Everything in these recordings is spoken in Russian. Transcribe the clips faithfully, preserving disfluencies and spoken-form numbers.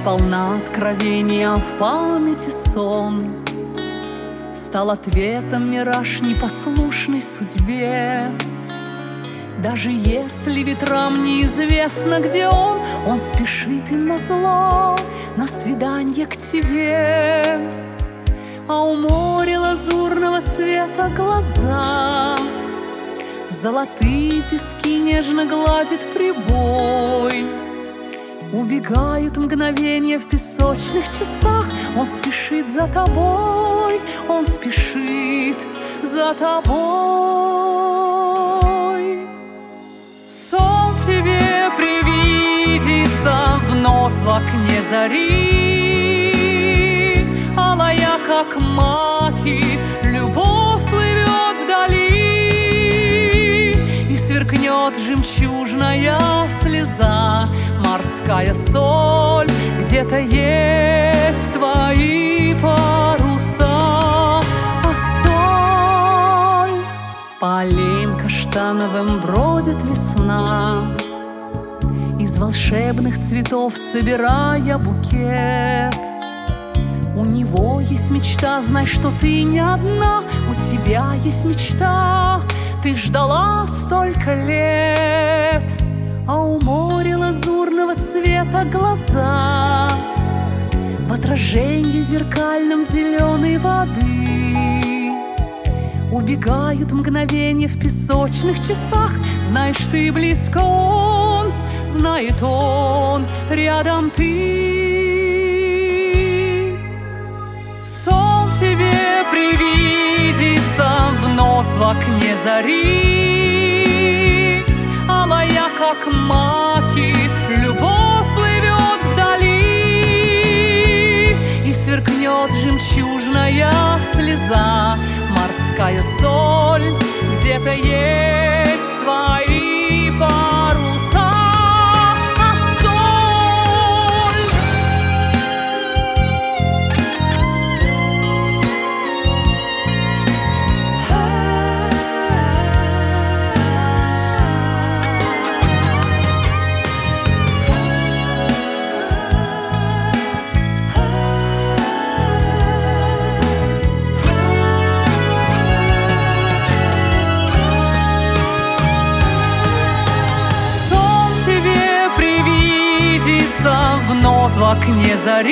полна откровения, в памяти сон стал ответом мираж непослушной судьбе. Даже если ветрам неизвестно, где он, он спешит им назло, на свиданье к тебе. А у моря лазурного цвета глаза, золотые пески нежно гладит прибой. Убегают мгновения в песочных часах, он спешит за тобой, он спешит за тобой. Сон тебе привидится вновь в окне зари, алая, как маки, любовь плывет вдали, и сверкнет жемчужная слеза, морская соль, где-то есть твои паруса. А соль по аллеям каштановым бродит весна, из волшебных цветов собирая букет. У него есть мечта, знай, что ты не одна, у тебя есть мечта, ты ждала столько лет. А у моря лазурного цвета глаза, в отражении зеркальном зеленой воды, убегают мгновения в песочных часах. Знаешь, ты близко, он знает, он рядом ты. Сон тебе привидится вновь в окне зари, алая, как маки, любовь плывет вдали, и сверкнет жемчужная слеза, морская соль, где-то есть твои паруса. А соль вновь в окне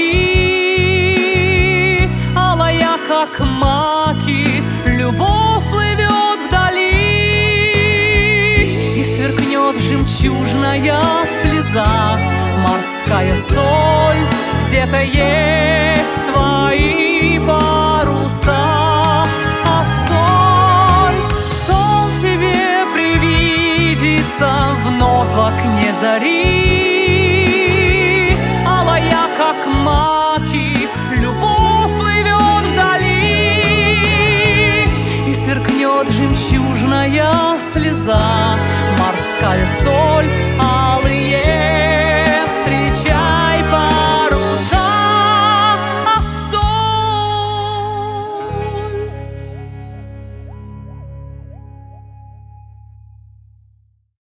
зари, алая, как маки, любовь плывет вдали, и сверкнет жемчужная слеза, морская соль, где-то есть твои паруса. А соль, сон тебе привидится вновь в окне зари,